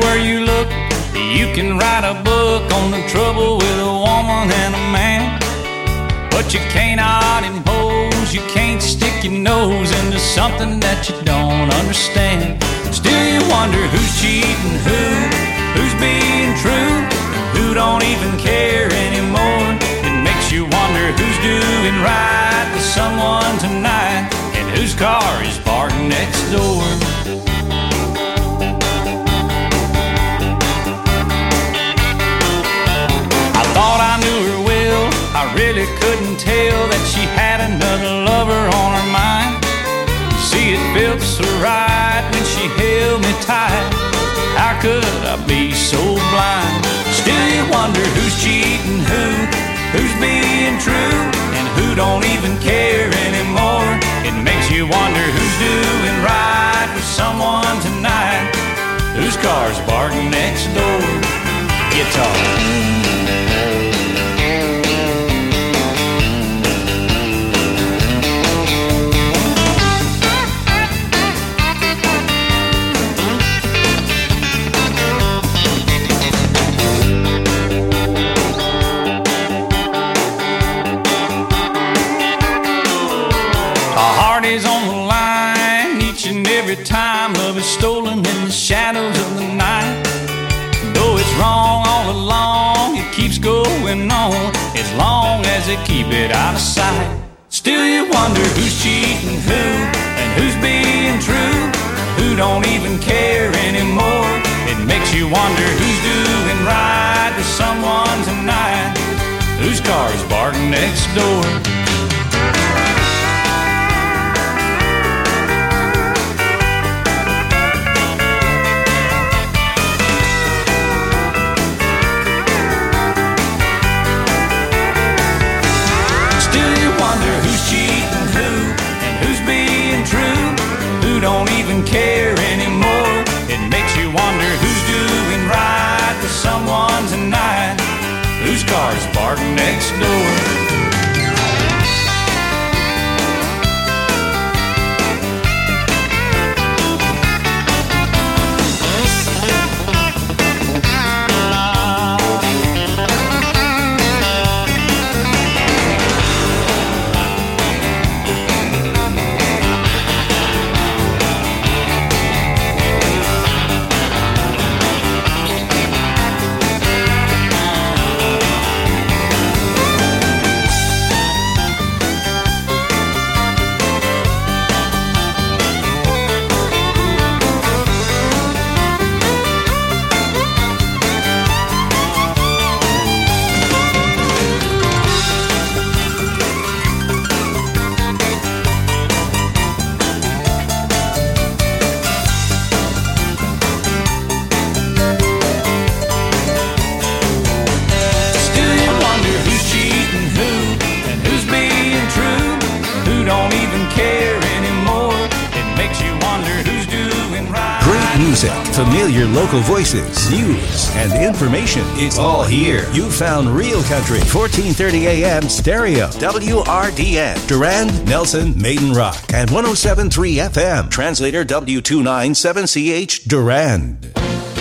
Anywhere you look, you can write a book on the trouble with a woman and a man. But you cannot impose, you can't stick your nose into something that you don't understand. Still you wonder who's cheating who's being true, who don't even care anymore. It makes you wonder who's doing right with someone tonight, and whose car is parked next door. I thought I knew her well, I really couldn't tell that she had another lover on her mind. See, it felt so right when she held me tight. How could I be so blind? Still you wonder who's cheating who's being true, and who don't even care anymore. It makes you wonder who's doing right with someone tonight, whose car's parked next door. Guitar. Every time love is stolen in the shadows of the night. Though it's wrong all along, it keeps going on as long as they keep it out of sight. Still you wonder who's cheating and who's being true, who don't even care anymore. It makes you wonder who's doing right with someone tonight, whose car's parked next door. Don't even care anymore. It makes you wonder who's doing right with someone tonight, whose car's parked next door. Familiar local voices, news, and information. It's all here. You found Real Country, 1430 AM stereo, WRDN, Durand, Nelson, Maiden Rock, and 107.3 FM, translator W297CH, Durand.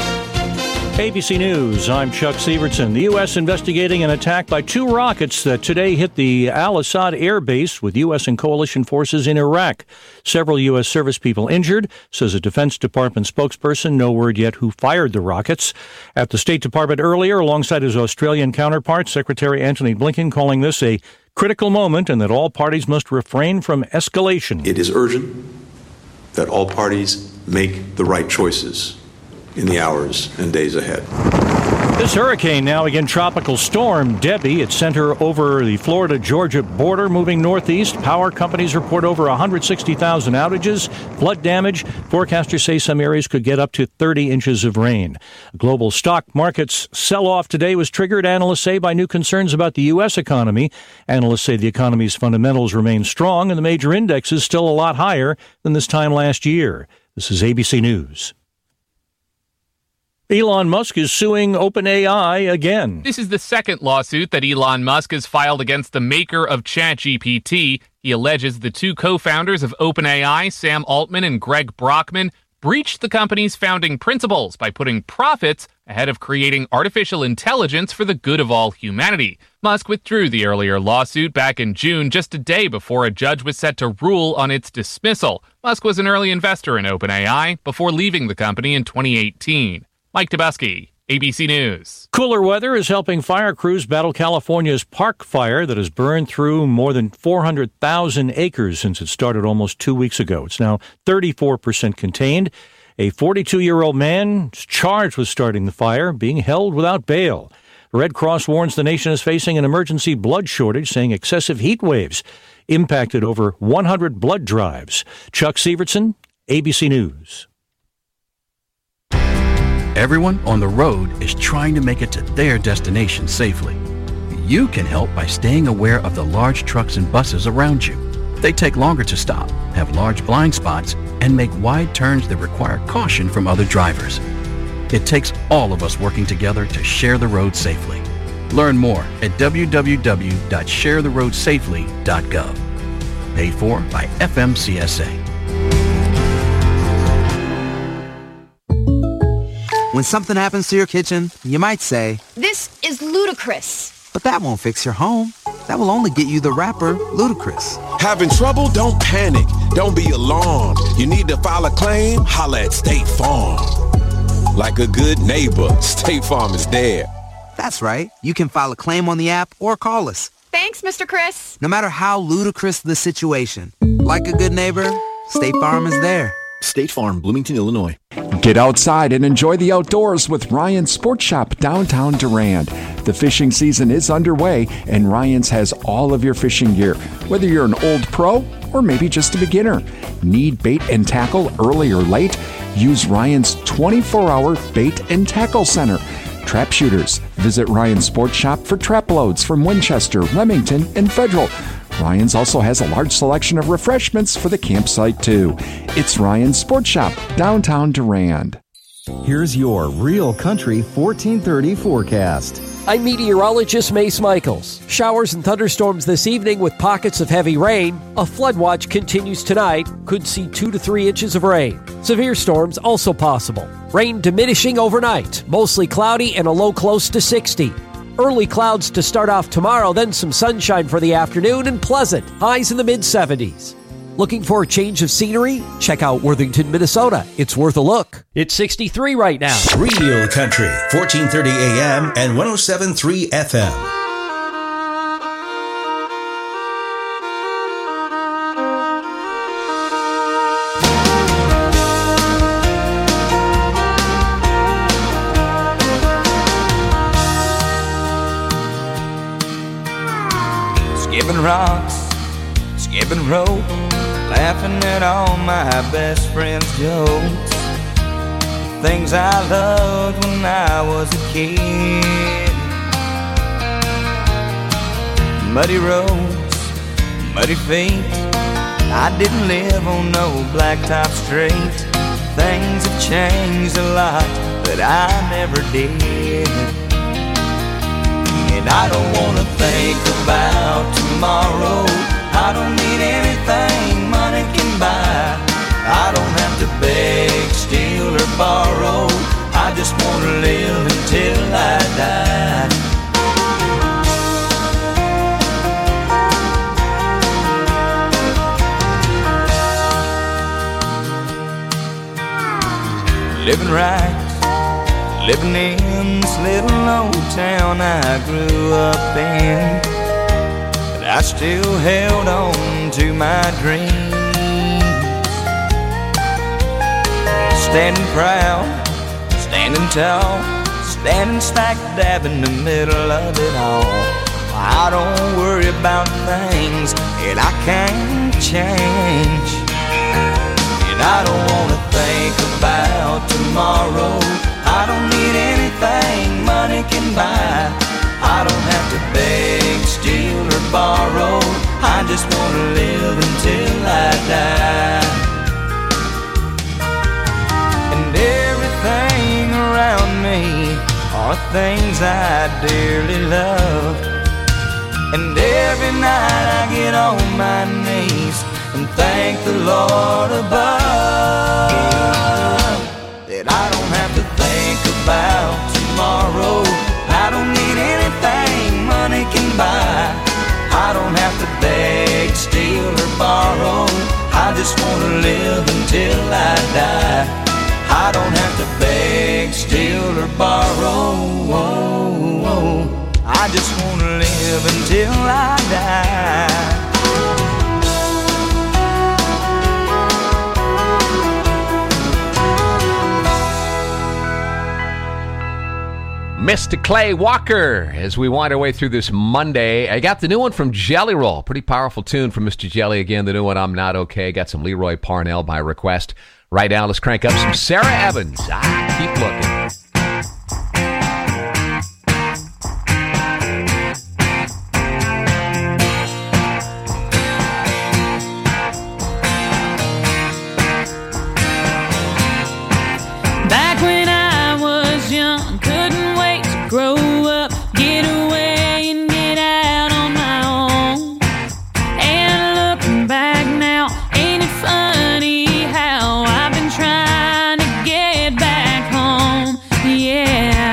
ABC News, I'm Chuck Severson. The U.S. investigating an attack by two rockets that today hit the Al-Assad air base with U.S. and coalition forces in Iraq. Several U.S. service people injured, says a Defense Department spokesperson. No word yet who fired the rockets. At the State Department earlier, alongside his Australian counterpart, Secretary Antony Blinken calling this a critical moment and that all parties must refrain from escalation. It is urgent that all parties make the right choices in the hours and days ahead. This hurricane now again tropical storm Debbie. Its center over the Florida-Georgia border, moving northeast. Power companies report over 160,000 outages, flood damage. Forecasters say some areas could get up to 30 inches of rain. Global stock markets sell-off today was triggered, analysts say, by new concerns about the U.S. economy. Analysts say the economy's fundamentals remain strong and the major indexes still a lot higher than this time last year. This is ABC News. Elon Musk is suing OpenAI again. This is the second lawsuit that Elon Musk has filed against the maker of ChatGPT. He alleges the two co-founders of OpenAI, Sam Altman and Greg Brockman, breached the company's founding principles by putting profits ahead of creating artificial intelligence for the good of all humanity. Musk withdrew the earlier lawsuit back in June, just a day before a judge was set to rule on its dismissal. Musk was an early investor in OpenAI before leaving the company in 2018. Mike Tebusky, ABC News. Cooler weather is helping fire crews battle California's Park Fire that has burned through more than 400,000 acres since it started almost 2 weeks ago. It's now 34% contained. A 42-year-old man is charged with starting the fire, being held without bail. The Red Cross warns the nation is facing an emergency blood shortage, saying excessive heat waves impacted over 100 blood drives. Chuck Severson, ABC News. Everyone on the road is trying to make it to their destination safely. You can help by staying aware of the large trucks and buses around you. They take longer to stop, have large blind spots, and make wide turns that require caution from other drivers. It takes all of us working together to share the road safely. Learn more at www.sharetheroadsafely.gov. Paid for by FMCSA. When something happens to your kitchen, you might say, "This is ludicrous." But that won't fix your home. That will only get you the rapper, Ludacris. Having trouble? Don't panic. Don't be alarmed. You need to file a claim? Holla at State Farm. Like a good neighbor, State Farm is there. That's right. You can file a claim on the app or call us. Thanks, Mr. Chris. No matter how ludicrous the situation, like a good neighbor, State Farm is there. State Farm, Bloomington, Illinois. Get outside and enjoy the outdoors with Ryan's Sports Shop downtown Durand. The fishing season is underway, and Ryan's has all of your fishing gear, whether you're an old pro or maybe just a beginner. Need bait and tackle early or late? Use Ryan's 24-hour bait and tackle center. Trap shooters, visit Ryan's Sports Shop for trap loads from Winchester, Remington, and Federal. Ryan's also has a large selection of refreshments for the campsite, too. It's Ryan's Sports Shop, downtown Durand. Here's your Real Country 1430 forecast. I'm meteorologist Mace Michaels. Showers and thunderstorms this evening with pockets of heavy rain. A flood watch continues tonight. Could see 2 to 3 inches of rain. Severe storms also possible. Rain diminishing overnight. Mostly cloudy and a low close to 60. Early clouds to start off tomorrow, then some sunshine for the afternoon and pleasant. Highs in the mid-70s. Looking for a change of scenery? Check out Worthington, Minnesota. It's worth a look. It's 63 right now. Real Country, 1430 AM and 107.3 FM. Skipping rocks, skipping rope, laughing at all my best friends' jokes. Things I loved when I was a kid. Muddy roads, muddy feet. I didn't live on no blacktop street. Things have changed a lot, but I never did. And I don't wanna think about tomorrow. I don't need anything money can buy. I don't have to beg, steal, or borrow. I just wanna live until I die. Living right, living in this little old town I grew up in, but I still held on to my dreams. Standing proud, standing tall, standing smack dab in the middle of it all. I don't worry about things that I can't change. And I don't wanna think about tomorrow. I don't need anything money can buy. I don't have to beg, steal, or borrow. I just wanna live until I die. And everything around me are things I dearly love. And every night I get on my knees and thank the Lord above. I don't have to think about tomorrow. I don't need anything money can buy. I don't have to beg, steal, or borrow. I just want to live until I die. I don't have to beg, steal, or borrow. I just want to live until I die. Mr. Clay Walker, as we wind our way through this Monday. I got the new one from Jelly Roll. Pretty powerful tune from Mr. Jelly. Again, the new one, I'm Not Okay. Got some Leroy Parnell by request. Right now, let's crank up some Sarah Evans. Keep looking. Back when I was young, couldn't wait to grow up, get away and get out on my own. And looking back now, ain't it funny how I've been trying to get back home, yeah.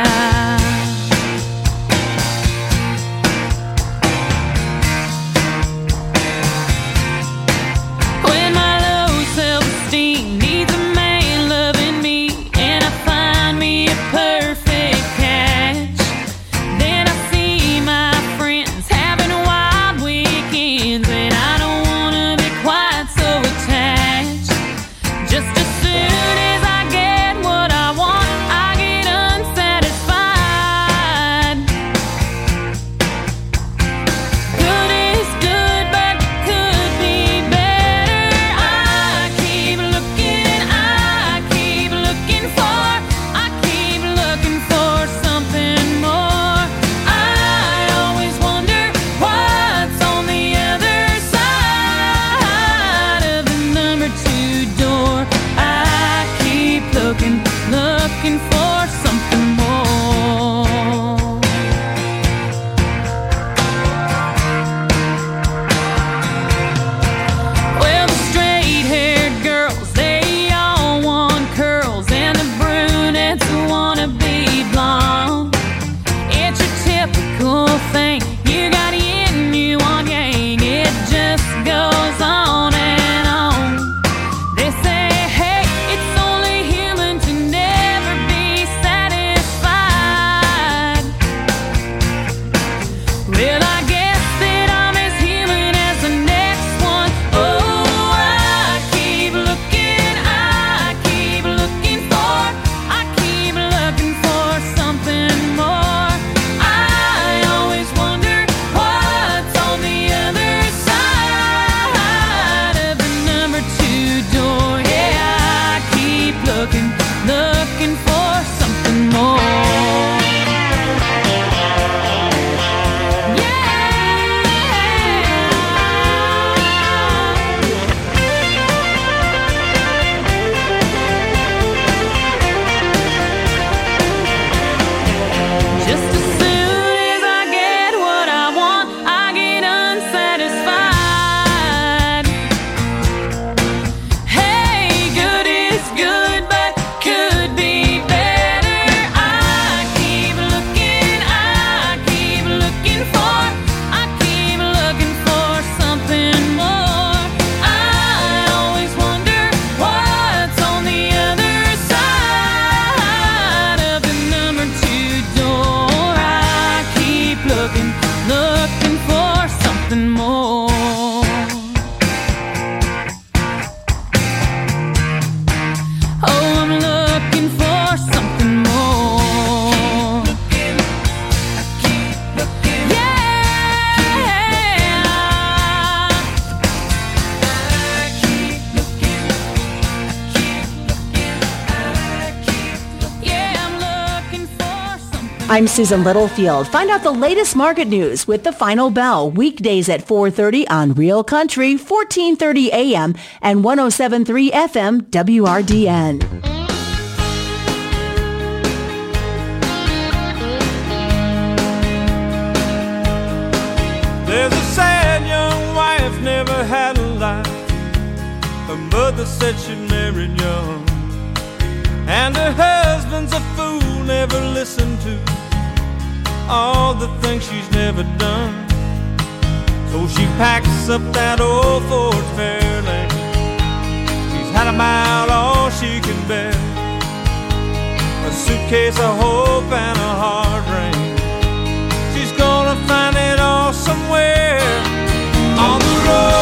When my low self-esteem needs a man loving me, and I find me a perfect catch, then I see my friends having wild weekends, and I don't wanna be quite so attached. Just as soon as I get what I want, I get unsatisfied. Good is good, but could be better. I keep looking for something more. I always wonder what's on the other side of the number 2 door. I keep looking for something more. Well, the straight-haired girls, they all want curls, and the brunettes wanna be blonde. It's your typical thing. You got yin, you want yang. It just goes on and on. They say, hey, it's only human to never be satisfied. Well, I guess that I'm as human as the next one. Oh, I keep looking for something more. I always wonder what's on the other side of the number 2 door. Yeah, I keep looking for something more. Just as soon as I get what I want, I get unsatisfied. Hey, good is good, but could be better. I keep looking for something more. I always wonder what's on the other side of the number 2 door. I keep looking for something more. Oh, I'm looking for something more. I'm Susan Littlefield. Find out the latest market news with The Final Bell, weekdays at 4:30 on Real Country, 1430 AM and 107.3 FM WRDN. There's a sad young wife never had a life. Her mother said she married young. and her husband's a fool, never listened to all the things she's never done. So she packs up that old Ford Fairlane. She's had about all she can bear, a suitcase of hope and a hard rain. She's gonna find it all somewhere on the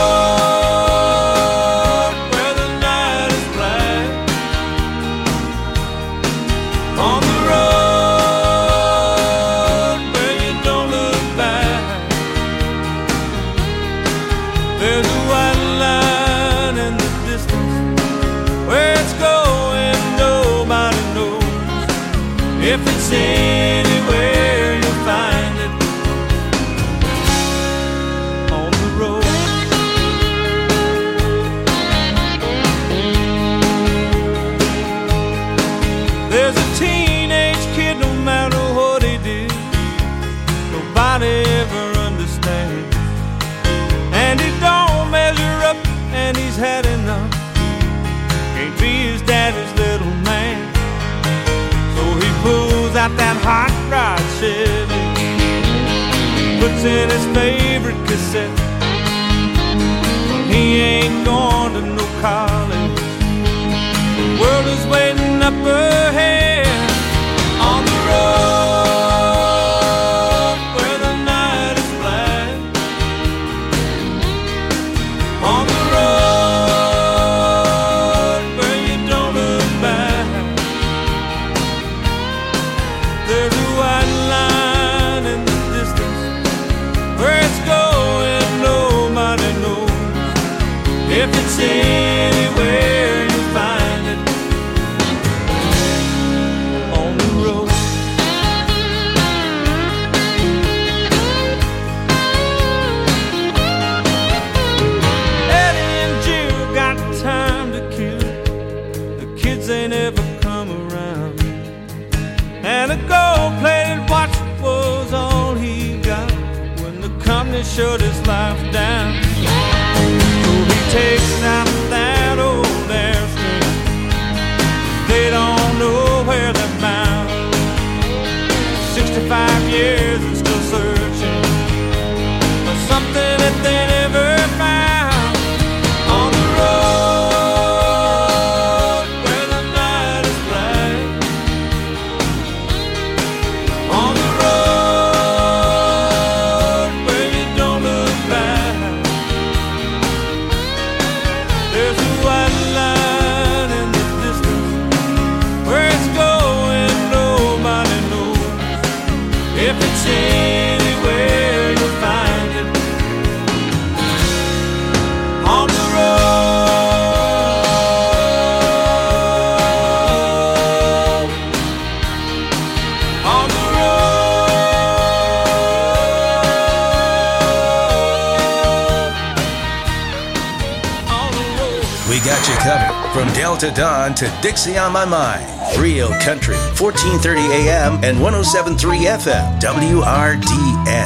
road where the night is black, on the road where you don't look back. There's a white line in the distance, where it's going nobody knows. If it's anywhere you'll find it on the road. There's a teenage kid, no matter what he did, nobody ever understands. And he don't measure up, and he's had enough, can't be his daddy's little man. So he pulls out that hot rod Chevy, puts in his favorite cassette. He ain't going to no college, the world is waiting up ahead on the road where the night is black, on the road where you don't look back. There's a white line in the distance, where it's going nobody knows. If it's anywhere you'll find it on the road. Eddie and Jill got time to kill, the kids ain't ever come around, and a gold-plated watch was all he got when the company shut his life down. So he takes out that old Airstream, they don't know where they're bound. 65 years and still searching for something that they never found on the road where the night is black, on the road where you don't look back. There's a white line in the distance, where it's going nobody knows. If it's anywhere you'll find it on the road, on the road. We got you covered from Delta Dawn to Dixie on My Mind. Real Country, 1430 AM and 107.3 FM, WRDN.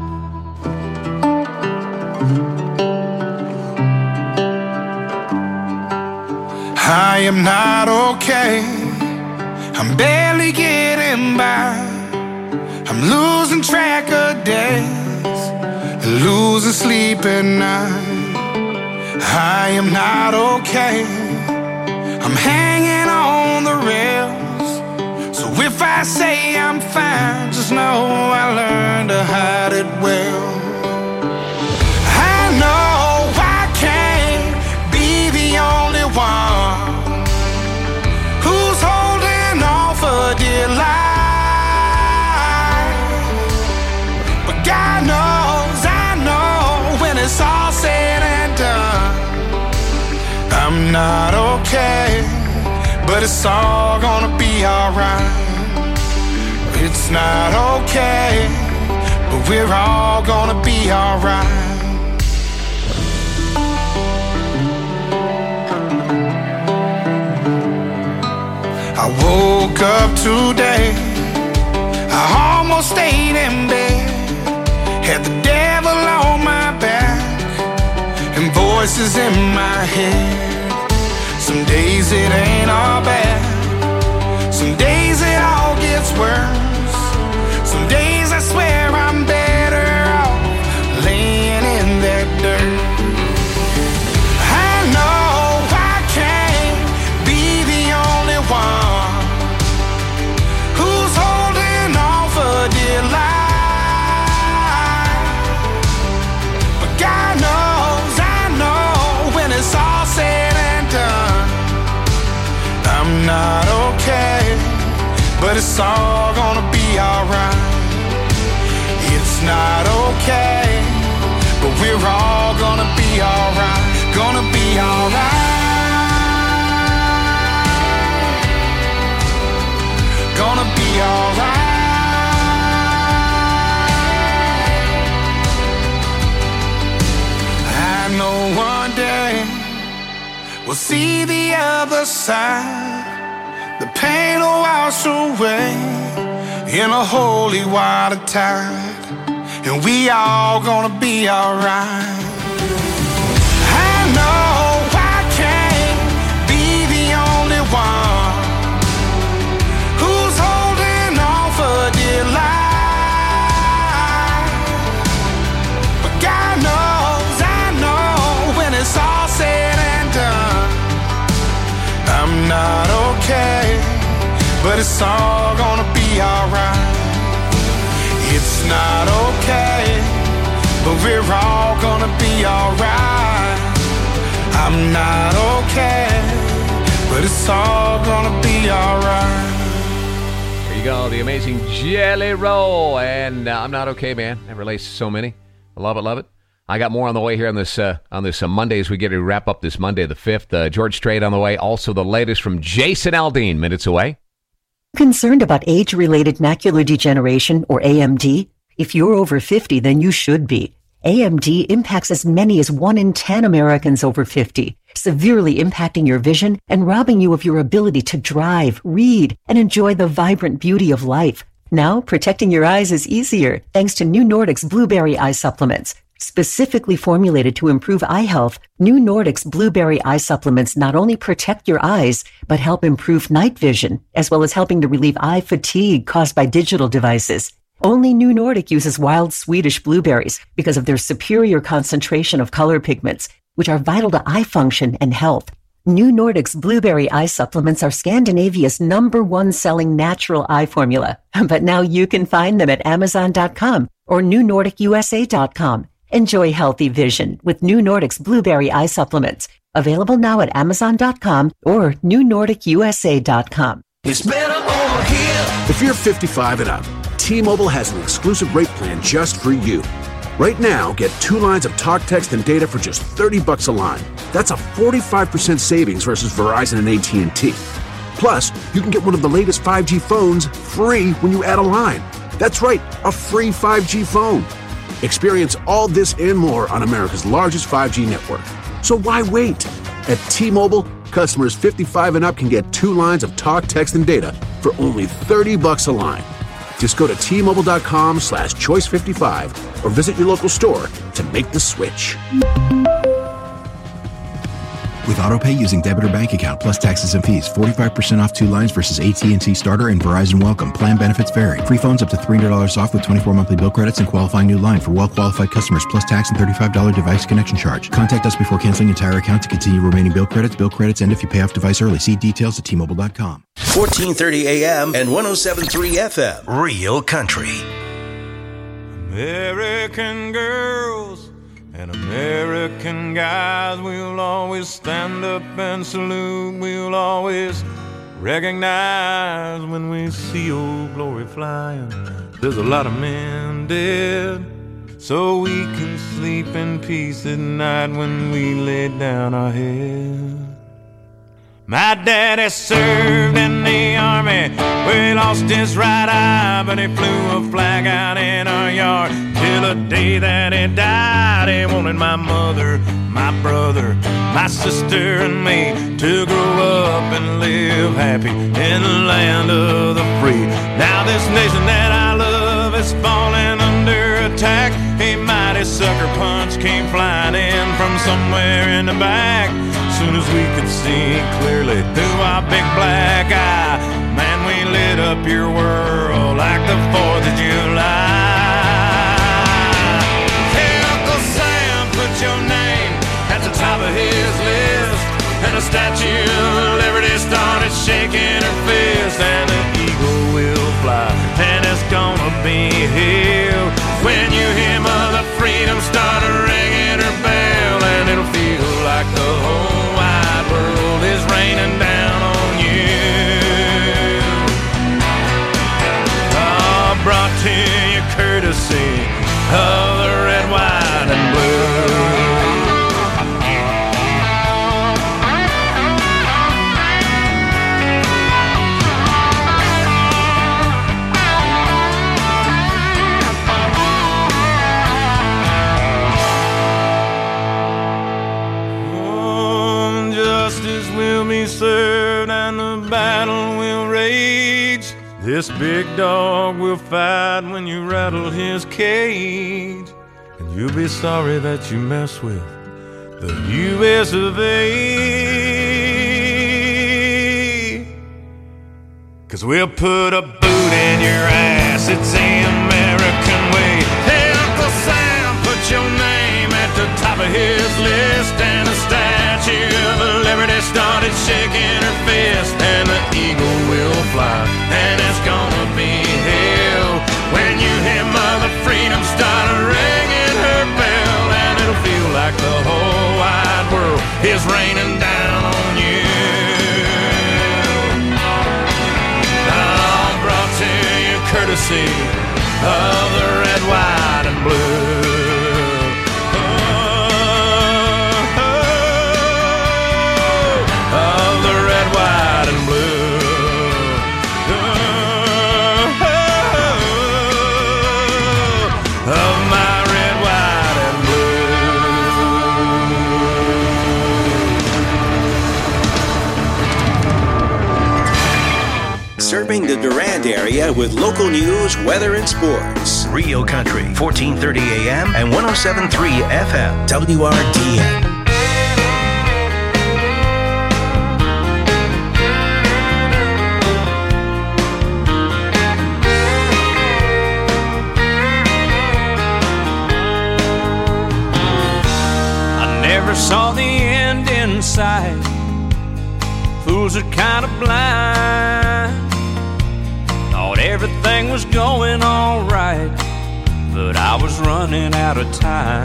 I am not okay. I'm barely getting by. I'm losing track of days, losing sleep at night. I am not okay. I'm hanging on the rails. So if I say I'm fine, just know I learned to hide it well. I know I can't be the only one who's holding on for dear life. But God knows, I know, when it's all said and done, I'm not okay, but it's all gonna be alright. It's not okay, but we're all gonna be alright. I woke up today, I almost stayed in bed, had the devil on my back and voices in my head. Some days it ain't all bad, Some days it all gets worse. Some days I swear I'm better off laying in that dirt. I know I can't be the only one who's holding on for dear life. But God knows, I know, when it's all said and done, I'm not okay, but it's all gonna be alright. It's not okay, but we're all gonna be alright. Gonna be alright. Gonna be alright. I know one day we'll see the other side. The pain will wash away in a holy water tide, and we all gonna be alright. I know I can't be the only one who's holding on for dear life, but God knows, I know, when it's all said and done, I'm not okay, but it's all gonna be alright. It's not okay, but we're all gonna be alright. I'm not okay, but it's all gonna be alright. There you go, the amazing Jelly Roll, and I'm not okay, man. That relates to so many. I love it, love it. I got more on the way here on this Monday as we get to wrap up this Monday the 5th. George Strait on the way. Also the latest from Jason Aldean, minutes away. Concerned about age-related macular degeneration, or AMD? If you're over 50, then you should be. AMD impacts as many as 1 in 10 Americans over 50, severely impacting your vision and robbing you of your ability to drive, read, and enjoy the vibrant beauty of life. Now, protecting your eyes is easier thanks to New Nordic's Blueberry Eye Supplements. Specifically formulated to improve eye health, New Nordic's Blueberry Eye Supplements not only protect your eyes, but help improve night vision, as well as helping to relieve eye fatigue caused by digital devices. Only New Nordic uses wild Swedish blueberries because of their superior concentration of color pigments, which are vital to eye function and health. New Nordic's Blueberry Eye Supplements are Scandinavia's #1 selling natural eye formula. But now you can find them at Amazon.com or NewNordicUSA.com. Enjoy healthy vision with New Nordic's Blueberry Eye Supplements. Available now at Amazon.com or NewNordicUSA.com. It's better over here. If you're 55 and up, T-Mobile has an exclusive rate plan just for you. Right now, get 2 lines of talk, text, and data for just $30 a line. That's a 45% savings versus Verizon and AT&T. Plus, you can get one of the latest 5G phones free when you add a line. That's right, a free 5G phone. Experience all this and more on America's largest 5G network. So why wait? At T-Mobile, customers 55 and up can get 2 lines of talk, text, and data for only $30 a line. Just go to T-Mobile.com/choice55 or visit your local store to make the switch. With AutoPay using debit or bank account plus taxes and fees, 45% off 2 lines versus AT&T Starter and Verizon Welcome. Plan benefits vary. Free phones up to $300 off with 24 monthly bill credits and qualifying new line for well-qualified customers plus tax and $35 device connection charge. Contact us before canceling entire account to continue remaining bill credits. Bill credits end if you pay off device early. See details at T-Mobile.com. 1430 AM and 107.3 FM. Real Country. American girls and American guys, we'll always stand up and salute. We'll always recognize when we see old glory flying. There's a lot of men dead, so we can sleep in peace at night when we lay down our head. My daddy served in the army, where he lost his right eye, but he flew a flag out in our yard till the day that he died. He wanted my mother, my brother, my sister, and me to grow up and live happy in the land of the free. Now this nation that I love is falling under attack. A mighty sucker punch came flying in from somewhere in the back. Soon as we could see clearly through our big black eye, man, we up your world like the 4th of July. Hey, Uncle Sam put your name at the top of his list, and the Statue of Liberty started shaking her fist, and the eagle will fly, and it's gonna be here when you hear Mother Freedom start ringing her bell, and it'll feel like the whole wide world is raining down on you. Oh, brought to you courtesy of the red, white, and blue. Served and the battle will rage. This big dog will fight when you rattle his cage, and you'll be sorry that you mess with the U.S. of A. 'Cause we'll put a boot in your ass, it's the American way. Hey, Uncle Sam, put your name at the top of his list, and the Statue of Liberty started shaking her fist, and the eagle will fly, and it's gonna be hell when you hear Mother Freedom start ringing her bell, and it'll feel like the whole wide world is raining down on you. I'm brought to you courtesy of the red, white, and blue. Serving the Durand area with local news, weather, and sports. Real Country, 1430 AM and 107.3 FM, WRDN. I never saw the end in sight. Fools are kind of blind. Thought everything was going all right, but I was running out of time.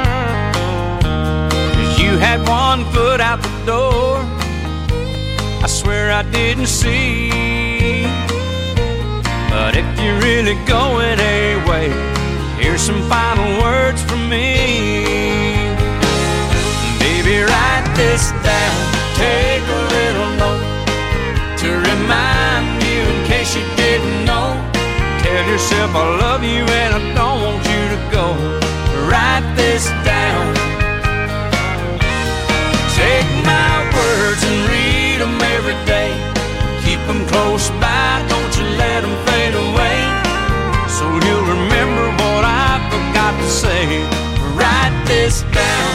'Cause you had one foot out the door, I swear I didn't see. But if you're really going away, here's some final words from me. Baby, write this down, take a little note to remind you in case you didn't know. Tell yourself I love you and I don't want you to go. Write this down. Take my words and read them every day. Keep them close by, don't you let them fade away. So you'll remember what I forgot to say. Write this down.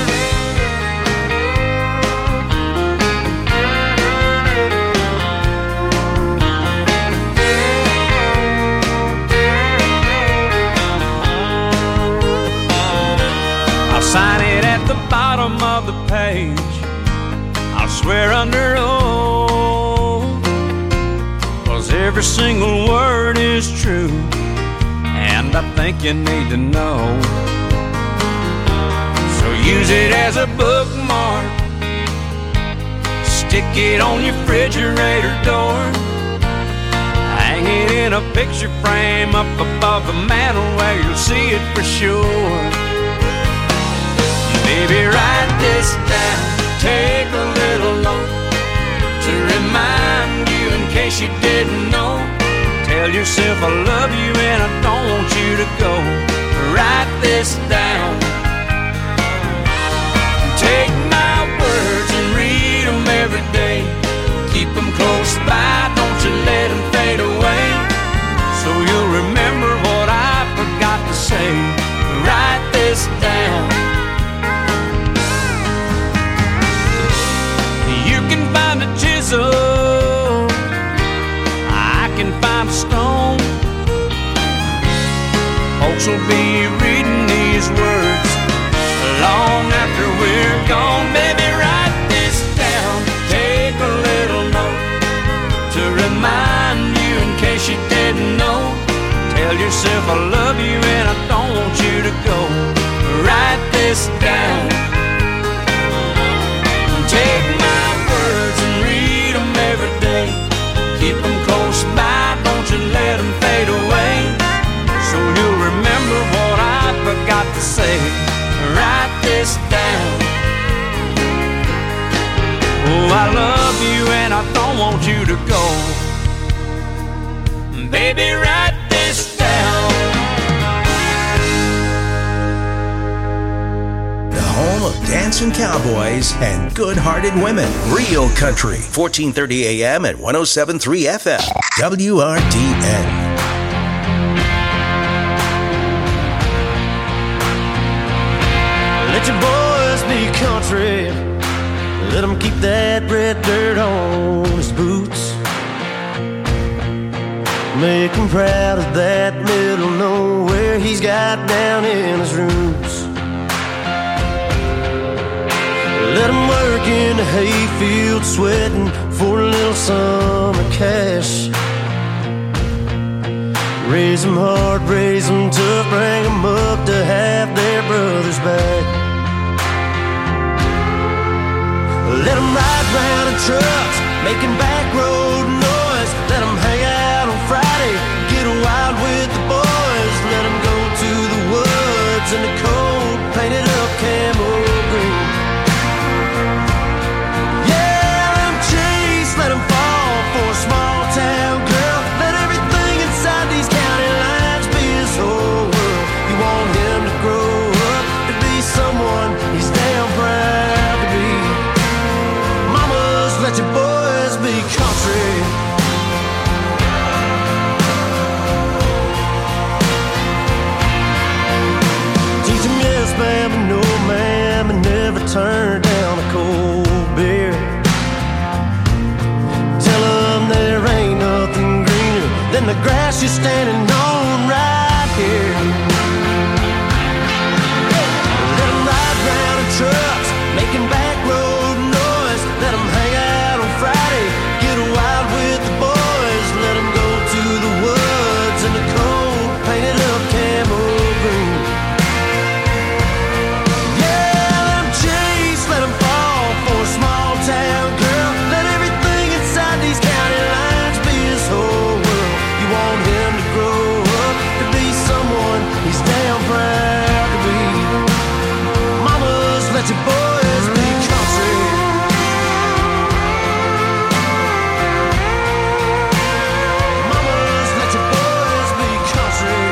Sign it at the bottom of the page. I'll swear under oath, 'cause every single word is true, and I think you need to know. So use it as a bookmark, stick it on your refrigerator door, hang it in a picture frame up above the mantel where you'll see it for sure. Baby, write this down, take a little note to remind you in case you didn't know. Tell yourself I love you and I don't want you to go. Write this down. Take my words and read them every day. Keep them close by, don't you let them fade away. So you'll remember what I forgot to say. Write this down. Find a chisel, I can find a folks will be reading these words long after we're gone. Baby, write this down, take a little note to remind you in case you didn't know. Tell yourself I love you and I don't want you to go. Write this down. Take my words and read them every day. Keep them close by, don't you let them fade away. So you'll remember what I forgot to say. Write this down. Oh, I love you and I don't want you to go. Baby, write this down. The home of dancing cowboys and good-hearted women. Real Country, 1430 AM at 107.3 FM. WRDN. Let your boys be country. Let them keep that red dirt on his boots. Make him proud of that middle nowhere he's got down in his roots. Let him work in the hayfield sweating for a little summer cash. Raise them hard, raise them tough, bring them up to have their brothers back. Let them ride round in trucks, making back road noise. Let them hang out on Friday, get wild with the boys. Let them go to the woods in the cold, painted up camo green. Yeah, let them chase, let them fall for a small town girl. Let everything inside these county lines be his whole world. You want him to grow up to be someone he's damn proud to be. Mamas, let your boys be country. Teach them yes, ma'am, and no, ma'am, and never turn down a cold beer. Tell them there ain't nothing greener than the grass you're standing on right here. Let them ride round in trucks, making back road noise. Let them hang out on Friday, get wild with the boys. Let them go to the woods in the cold, painted up camo green. Yeah, let them chase, let them fall for a small town girl. Let everything inside these county lines be his whole world. You want him to grow up to be someone he's damn proud to be. Mamas, let your boys be country. Mamas, let your boys be country.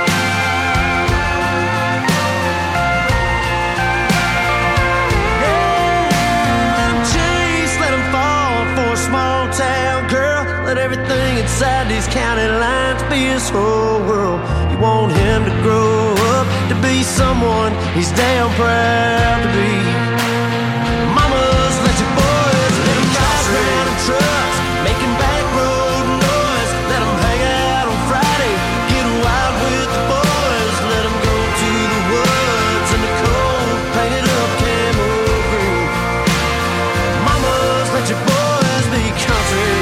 Let him chase, let him fall for a small town girl. Let everything inside these county lines be his whole world. You want him to grow up to be someone he's damn proud to be. Mamas, let your boys let him ride around in trucks, making back road noise. Let him hang out on Friday, get wild with the boys. Let him go to the woods in the cold, painted up camo green. Mamas, let your boys be country.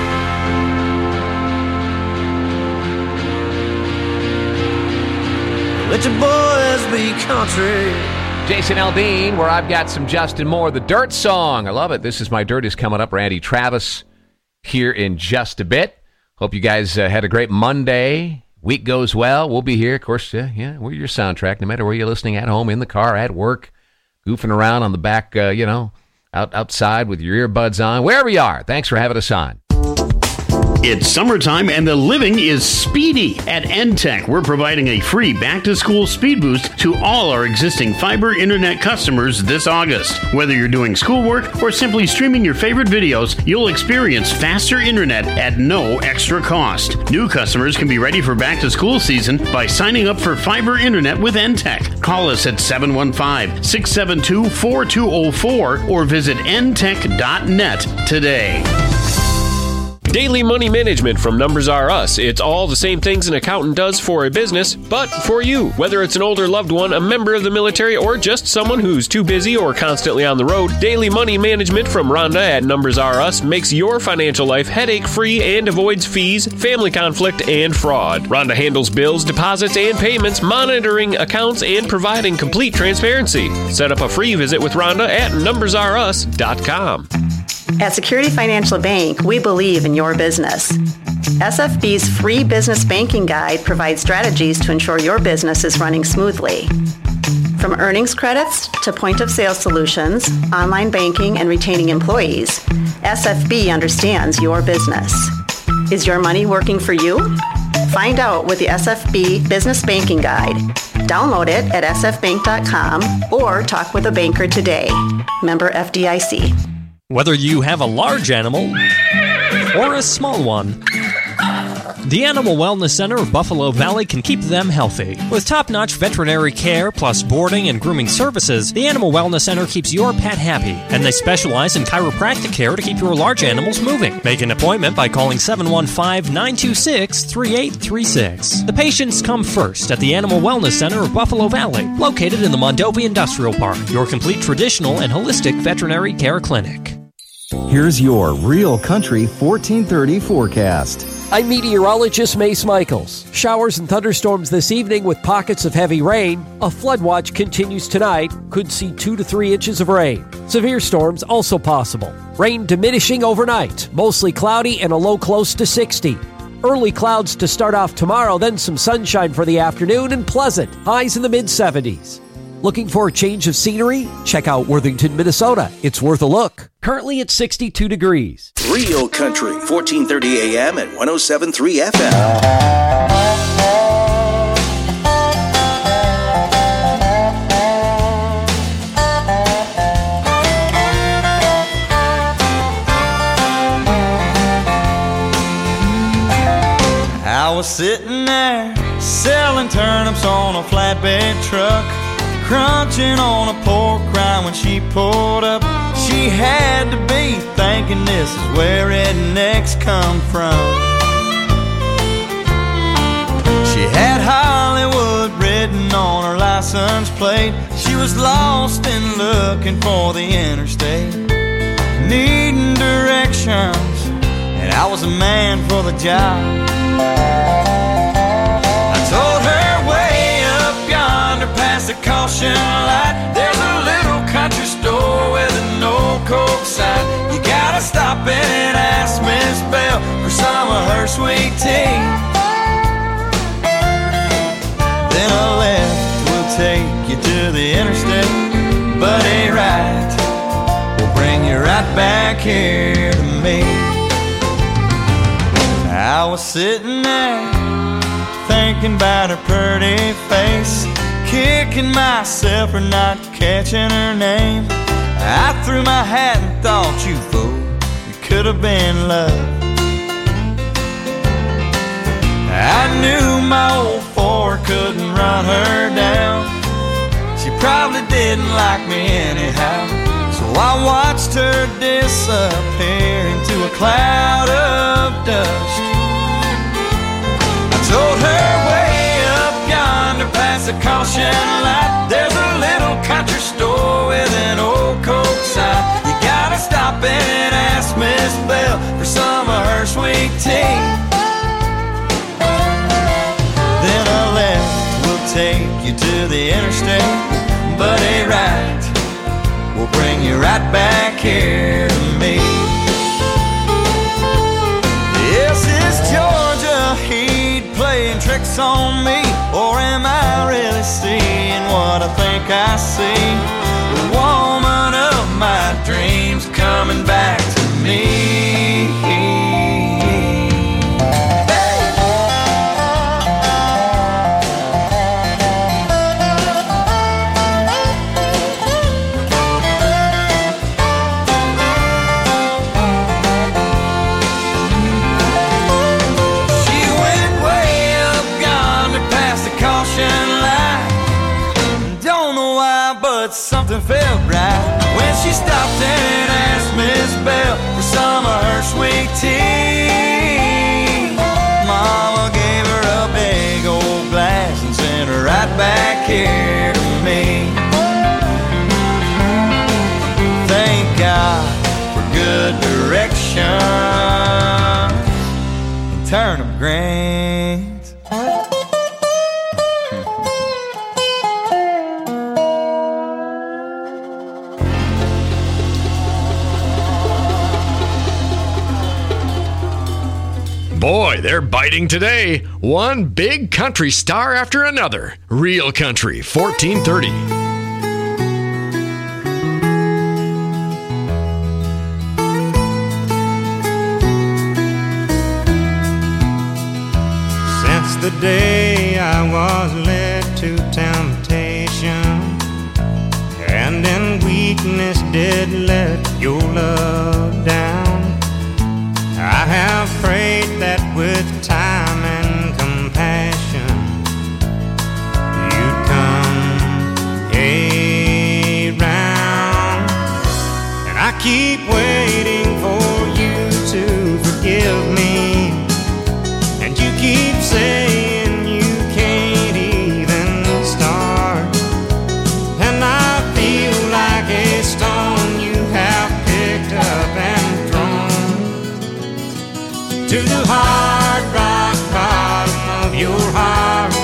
Let your boys be country. Jason Aldean, where I've got some Justin Moore, the Dirt Song. I love it. This is My Dirt is coming up. Randy Travis here in just a bit. Hope you guys had a great Monday. Week goes well. We'll be here. Of course, yeah, we're your soundtrack, no matter where you're listening, at home, in the car, at work, goofing around on the back, outside with your earbuds on, wherever you are. Thanks for having us on. It's summertime and the living is speedy. At NTech, we're providing a free back-to-school speed boost to all our existing fiber internet customers this August. Whether you're doing schoolwork or simply streaming your favorite videos, you'll experience faster internet at no extra cost. New customers can be ready for back-to-school season by signing up for fiber internet with NTech. Call us at 715-672-4204 or visit ntech.net today. Daily Money Management from Numbers R Us. It's all the same things an accountant does for a business, but for you. Whether it's an older loved one, a member of the military, or just someone who's too busy or constantly on the road, Daily Money Management from Rhonda at Numbers R Us makes your financial life headache-free and avoids fees, family conflict, and fraud. Rhonda handles bills, deposits, and payments, monitoring accounts, and providing complete transparency. Set up a free visit with Rhonda at numbersrus.com. At Security Financial Bank, we believe in your business. SFB's free business banking guide provides strategies to ensure your business is running smoothly. From earnings credits to point-of-sale solutions, online banking, and retaining employees, SFB understands your business. Is your money working for you? Find out with the SFB Business Banking Guide. Download it at sfbank.com or talk with a banker today. Member FDIC. Whether you have a large animal or a small one, the Animal Wellness Center of Buffalo Valley can keep them healthy. With top-notch veterinary care plus boarding and grooming services, the Animal Wellness Center keeps your pet happy, and they specialize in chiropractic care to keep your large animals moving. Make an appointment by calling 715-926-3836. The patients come first at the Animal Wellness Center of Buffalo Valley, located in the Mondovi Industrial Park, your complete traditional and holistic veterinary care clinic. Here's your Real Country 1430 forecast. I'm meteorologist Mace Michaels. Showers and thunderstorms this evening with pockets of heavy rain. A flood watch continues tonight. Could see 2 to 3 inches of rain. Severe storms also possible. Rain diminishing overnight. Mostly cloudy and a low close to 60. Early clouds to start off tomorrow, then some sunshine for the afternoon and pleasant. Highs in the mid-70s. Looking for a change of scenery? Check out Worthington, Minnesota. It's worth a look. Currently at 62 degrees. Real Country, 1430 AM and 107.3 FM. I was sitting there selling turnips on a flatbed truck, crunching on a pork rind when she pulled up. She had to be thinking this is where rednecks come from. She had Hollywood written on her license plate. She was lost and looking for the interstate, needing directions, and I was a man for the job. I told her way up yonder past the caution light, there's a little country store with an old Coke sign. You gotta stop in and ask Miss Bell for some of her sweet tea. Then a left will take you to the interstate, but a right will bring you right back here to me. I was sitting there thinking about her pretty face, kicking myself for not catching her name. I threw my hat and thought, you fool, it could have been love. I knew my old Ford couldn't run her down. She probably didn't like me anyhow, so I watched her disappear into a cloud of dust. I told her way up yonder past the caution light, there's a little country store with an old Coke sign. You gotta stop in and ask Miss Bell for some of her sweet tea. Then a left will take you to the interstate, but a right will bring you right back here to me. Yes, it's Georgia Heat playing tricks on me, or am I really seeing what I think I see? The woman of my dreams coming back to me. Something felt right when she stopped and asked Miss Bell for some of her sweet tea. Boy, they're biting today. One big country star after another. Real Country, 1430. Since the day I was led to temptation, and in weakness did let your love down, I have prayed that with time and compassion you'd come around. And I keep waiting for you to forgive me, and you keep saying you can't even start. And I feel like a stone you have picked up and thrown to the hard rock bottom of your heart,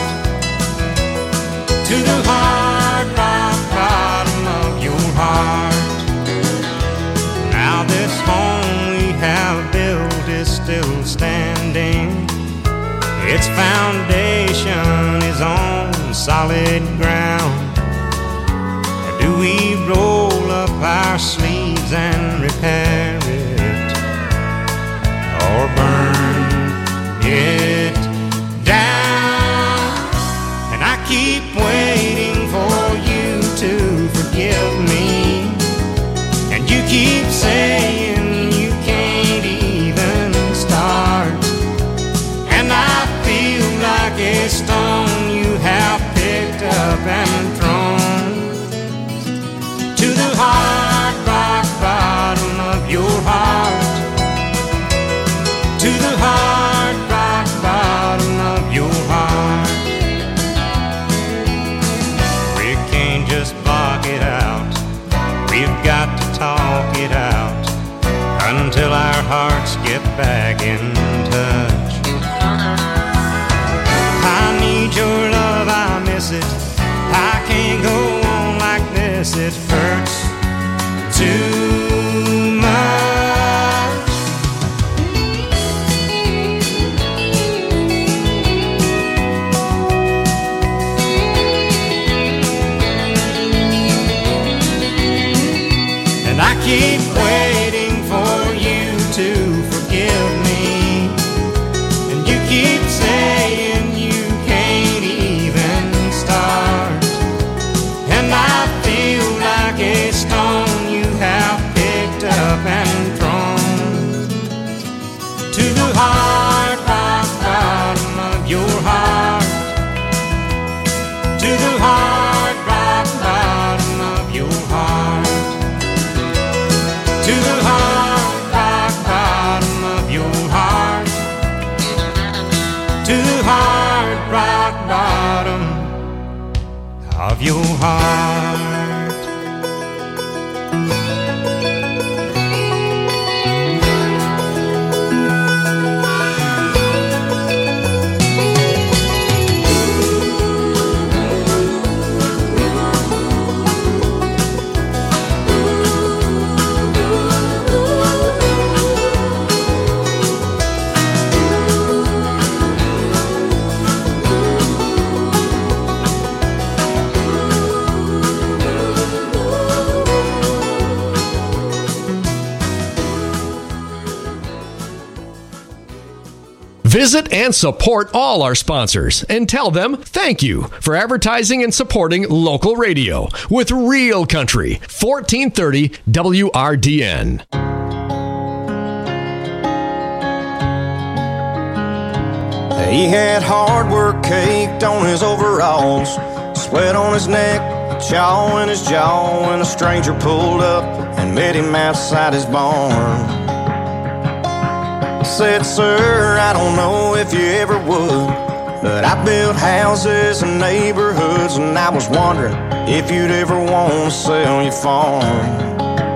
to the hard rock bottom of your heart. Now this home we have built is still standing. Its foundation is on solid ground. Do we roll up our sleeves and repair it, or burn it down? And I keep waiting for you to forgive me, and you keep saying you can't even start. And I feel like a stone you have picked up and thrown to the hard rock bottom of your heart, to the hard rock bottom of your heart. We can't just block it out, we've got to talk it out until our hearts get back in touch. I need your love, I miss it, I can't go on like this, it hurts too much. And I keep waiting for you to forgive me, and you keep saying you can't even start. And I feel like a stone you have picked up and thrown to the hard rock bottom of your heart, to the hard rock bottom of your heart, to the hard rock bottom of your heart, to the hard rock bottom of your heart. Visit and support all our sponsors and tell them thank you for advertising and supporting local radio with Real Country, 1430 WRDN. He had hard work caked on his overalls, sweat on his neck, chaw in his jaw, when a stranger pulled up and met him outside his barn. Said, sir, I don't know if you ever would, but I built houses and neighborhoods, and I was wondering if you'd ever want to sell your farm.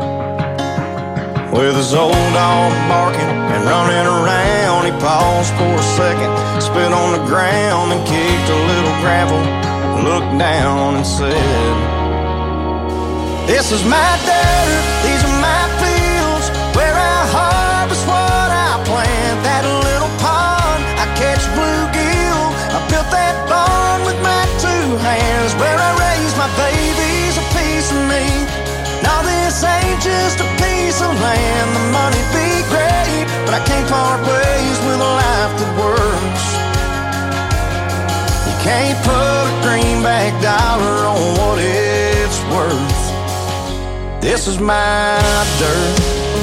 With his old dog barking and running around, he paused for a second, spit on the ground and kicked a little gravel, looked down and said, this is my dirt, these are my fields, where I harvest what I plant. That little pot land, the money'd be great, but I can't part ways with a life that works. You can't put a greenback dollar on what it's worth. This is my dirt.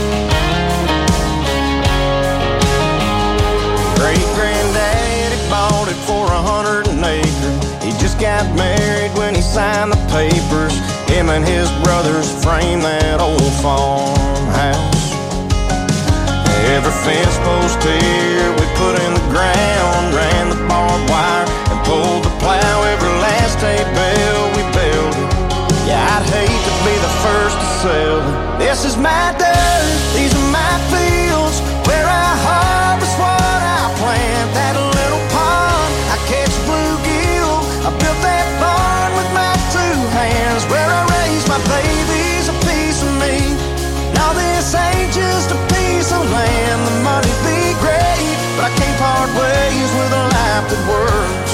Great-granddaddy bought it for 100 an acre. He just got married when he signed the papers. Him and his brothers framed that old farmhouse. Every fence post here we put in the ground, ran the barbed wire and pulled the plow. Every last hay bale we built it. Yeah, I'd hate to be the first to sell it. This is my dirt, these are my fields, where I harvest what I plant. That little pond, I catch bluegill. I built that barn with my 2 hands, where I raise my babies, a piece of me. Now this ain't just a piece of land. The money'd be great, but I can't part ways with a life that works.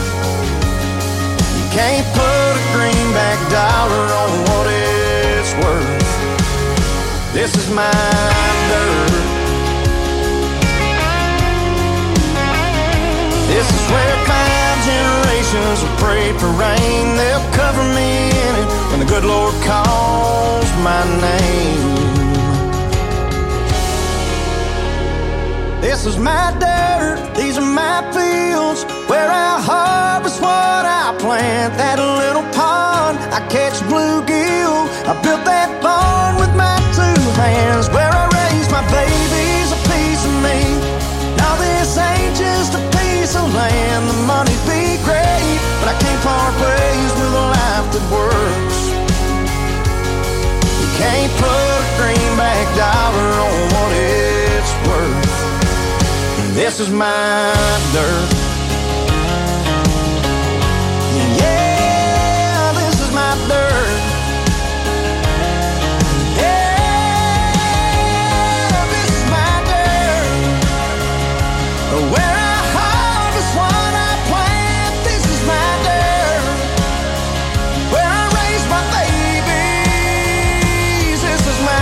You can't put a greenback dollar on what it's worth. This is my dirt. This is where 5 generations have prayed for rain. They'll cover me in it when the good Lord calls my name. This is my dirt, these are my fields, where I harvest what I plant. That little pond, I catch bluegill. I built that barn with my 2 hands, where I raise my babies, a piece of me. Now this ain't just a piece of land. The money'd be great, but I can't part ways with a life that works. You can't put a greenback dollar on what it's worth. This is my dirt. Yeah, this is my dirt. Yeah, this is my dirt. Where I harvest what I plant. This is my dirt. Where I raise my babies. This is my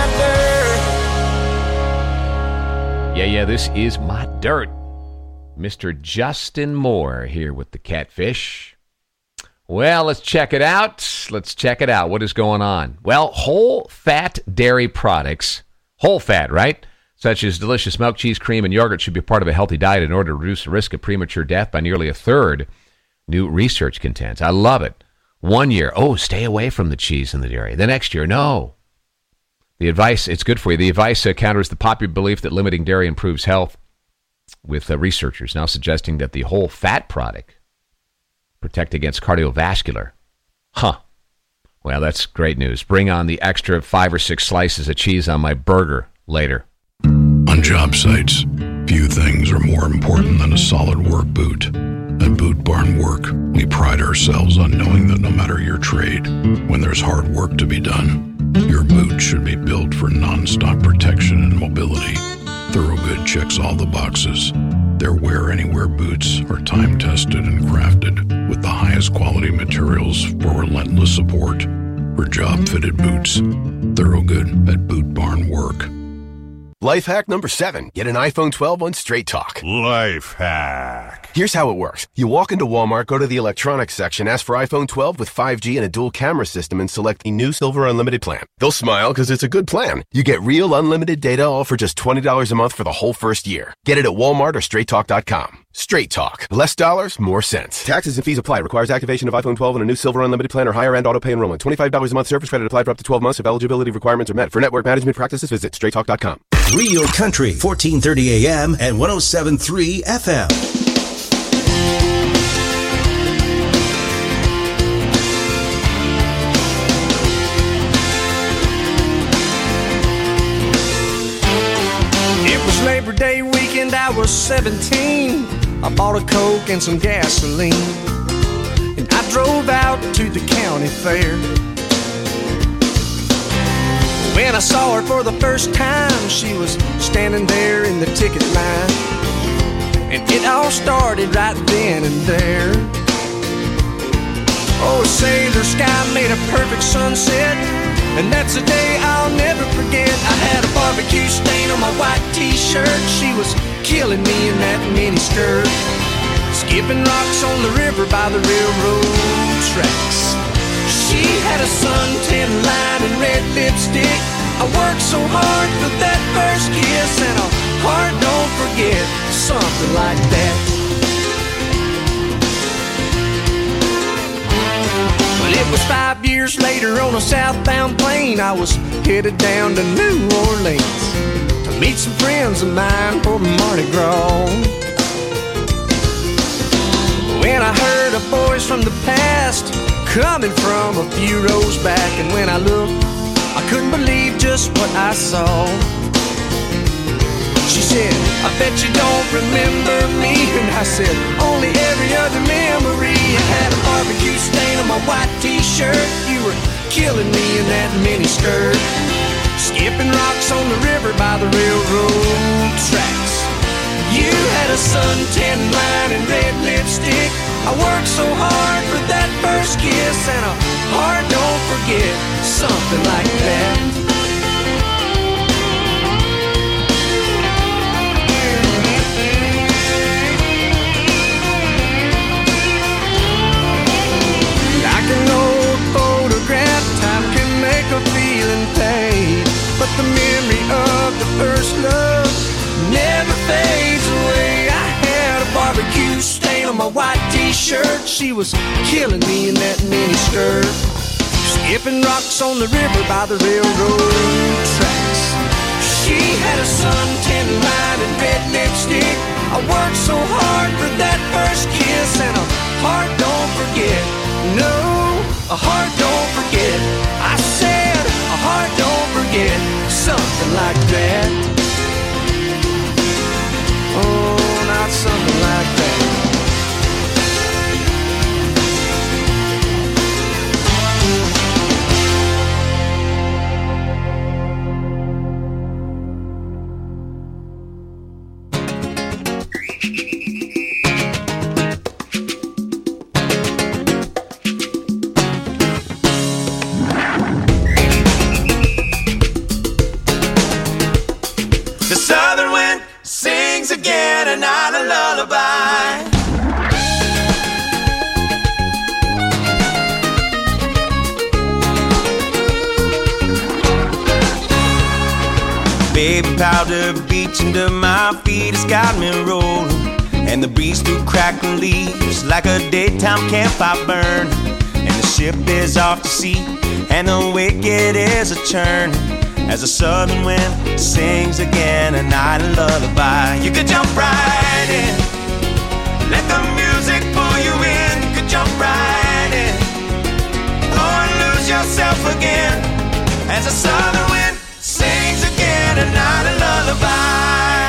dirt. Yeah, this is my dirt. Mr. Justin Moore here with the Catfish. Well, let's check it out. What is going on? Well, whole fat dairy products, whole fat, right? Such as delicious milk, cheese, cream, and yogurt should be part of a healthy diet in order to reduce the risk of premature death by nearly 1/3, new research contends. I love it. 1 year, stay away from the cheese and the dairy. The next year, no. The advice, it's good for you. The advice counters the popular belief that limiting dairy improves health, with researchers now suggesting that the whole fat product protect against cardiovascular. Well, that's great news. Bring on the extra 5 or 6 slices of cheese on my burger later. On job sites, few things are more important than a solid work boot. At Boot Barn Work, we pride ourselves on knowing that no matter your trade, when there's hard work to be done, your boot should be built for non-stop protection and mobility. Thorogood checks all the boxes. Their Wear Anywhere boots are time-tested and crafted with the highest quality materials for relentless support. For job-fitted boots, Thorogood at Boot Barn Work. Life hack number 7. Get an iPhone 12 on Straight Talk. Life hack. Here's how it works. You walk into Walmart, go to the electronics section, ask for iPhone 12 with 5G and a dual camera system, and select the new Silver Unlimited plan. They'll smile because it's a good plan. You get real unlimited data all for just $20 a month for the whole first year. Get it at Walmart or StraightTalk.com. Straight Talk. Less dollars, more sense. Taxes and fees apply. Requires activation of iPhone 12 and a new Silver Unlimited plan or higher end auto pay enrollment. $25 a month service credit applied for up to 12 months if eligibility requirements are met. For network management practices, visit StraightTalk.com. Real Country, 1430 AM and 107.3 FM. It was Labor Day weekend, I was 17. I bought a Coke and some gasoline, and I drove out to the county fair. When I saw her for the first time, she was standing there in the ticket line, and it all started right then and there. Oh, say the sky made a perfect sunset and that's a day I'll never forget. I had a barbecue stain on my white t-shirt. She was killing me in that mini skirt, skipping rocks on the river by the railroad tracks. She had a suntan line and red lipstick. I worked so hard for that first kiss, and a heart don't forget, something like that. Well, it was 5 years later on a southbound plane. I was headed down to New Orleans to meet some friends of mine for Mardi Gras. When I heard a voice from the past coming from a few rows back, and when I looked, I couldn't believe just what I saw. She said, I bet you don't remember me. And I said, only every other memory. I had a barbecue stain on my white t-shirt. You were killing me in that mini skirt, skipping rocks on the river by the railroad tracks. You had a suntan line and red lipstick. I worked so hard for that first kiss, and a heart don't forget, something like that. Like an old photograph, time can make a feeling fade, but the memory of the first love never fades away. I had a barbecue stain on my white t-shirt. She was killing me in that mini skirt, skipping rocks on the river by the railroad tracks. She had a suntan line and red lipstick. I worked so hard for that first kiss, and a heart don't forget. No, a heart don't forget. I said a heart don't forget, something like that. Oh, not something like that. The southern wind sings again, and not a lullaby. Baby powder beach under my feet has got me rolling, and the breeze through crackling leaves like a daytime campfire burn. And the ship is off to sea, and the wicked is a churn, as the southern wind sings again a night of lullaby. You could jump right in, let the music pull you in. You could jump right in, or lose yourself again, as the southern wind sings again a night of lullaby.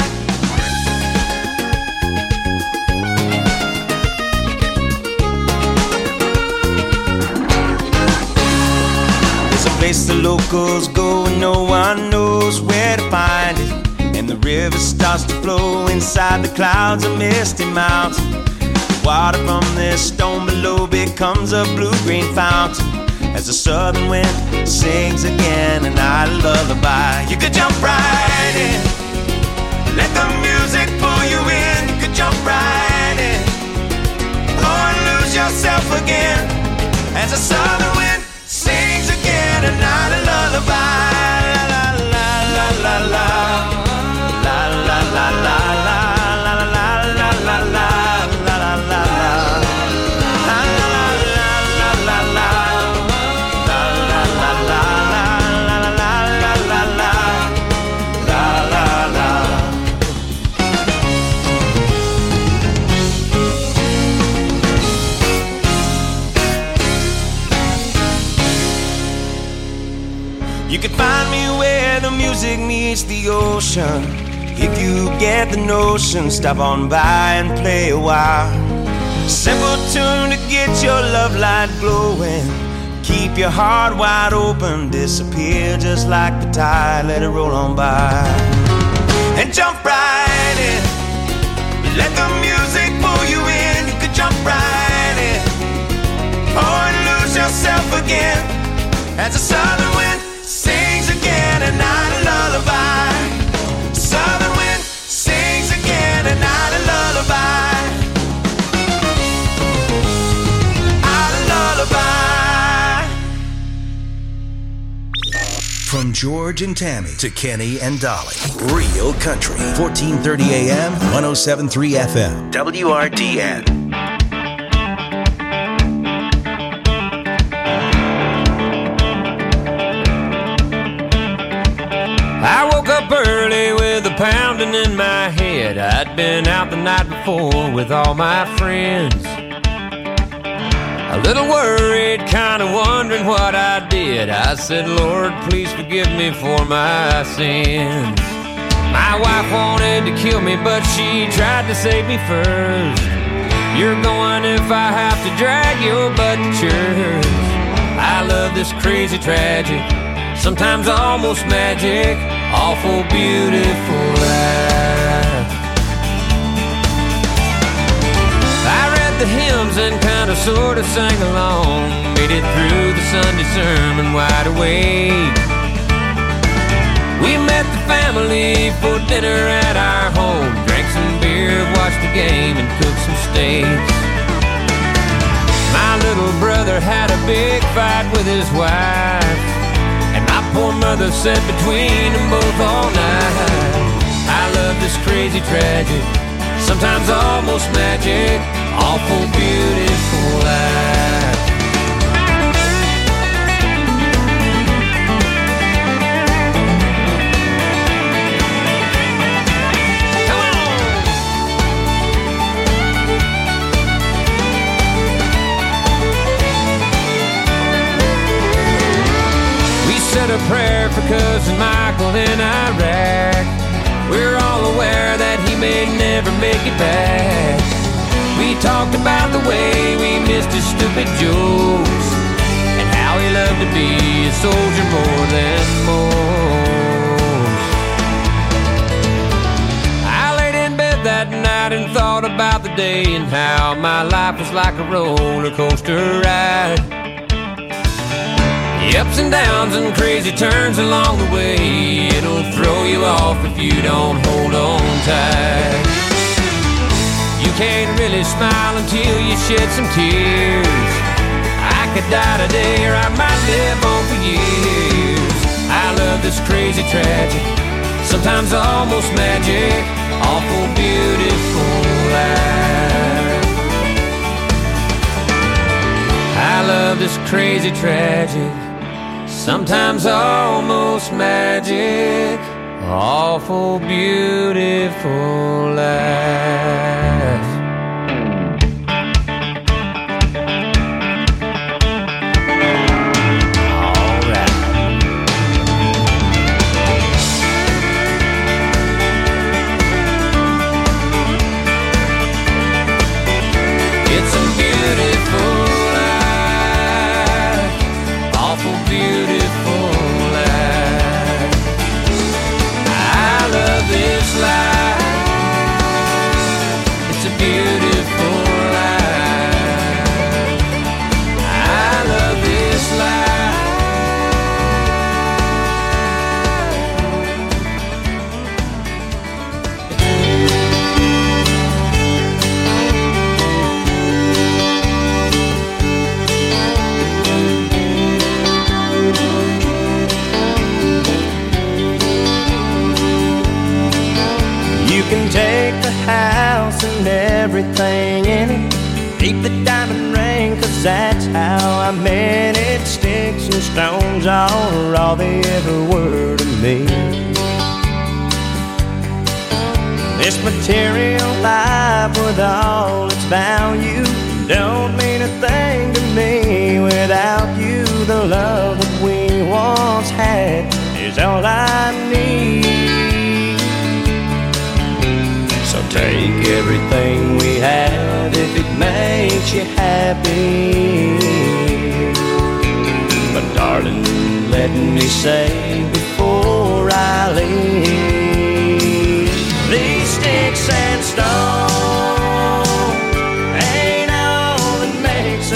There's a place the locals go and no one knows where to find it, and the river starts to flow inside the clouds of misty mountain. The water from this stone below becomes a blue-green fountain, as the southern wind sings again a night of lullaby. You could jump right in, let the music pull you in. You could jump right in, or lose yourself again, as the southern wind sings again a night of lullaby. La la la la la la la la la la la la la la la. You can find me where the music meets the ocean. If you get the notion, stop on by and play a while. Simple tune to get your love light glowing. Keep your heart wide open, disappear just like the tide, let it roll on by. And jump right in, let the music pull you in. You could jump right in, or lose yourself again, as the southern wind From George and Tammy to Kenny and Dolly. Real Country. 1430 AM, 107.3 FM. WRDN. I woke up early with a pounding in my head. I'd been out the night before with all my friends. A little worried, kind of wondering what I did. I said, Lord, please forgive me for my sins. My wife wanted to kill me, but she tried to save me first. You're going if I have to drag your butt to church. I love this crazy tragic, sometimes almost magic, awful beautiful life. I read the hymns and kind of sort of sang along, made it through the Sunday sermon wide awake. We met the family for dinner at our home, drank some beer, watched the game, and cooked some steaks. My little brother had a big fight with his wife, and my poor mother sat between them both all night. I love this crazy tragic, sometimes almost magic, awful beautiful life. Said a prayer for cousin Michael in Iraq. We're all aware that he may never make it back. We talked about the way we missed his stupid jokes, and how he loved to be a soldier more than most. I laid in bed that night and thought about the day, and how my life was like a roller coaster ride. The ups and downs and crazy turns along the way, it'll throw you off if you don't hold on tight. You can't really smile until you shed some tears. I could die today or I might live on for years. I love this crazy tragic, sometimes almost magic, awful beautiful life. I love this crazy tragic, sometimes almost magic, awful beautiful life. All right. It's a beautiful life, awful beautiful life. I love this life. It's a beautiful life. I love this life. You can take the house and everything in it, keep the diamond ring, 'cause that's how I meant it. Sticks and stones are all they ever were to me. This material life with all its value don't mean a thing to me without you. The love that we once had is all I need. So take everything we have if it makes you happy. But darling, let me say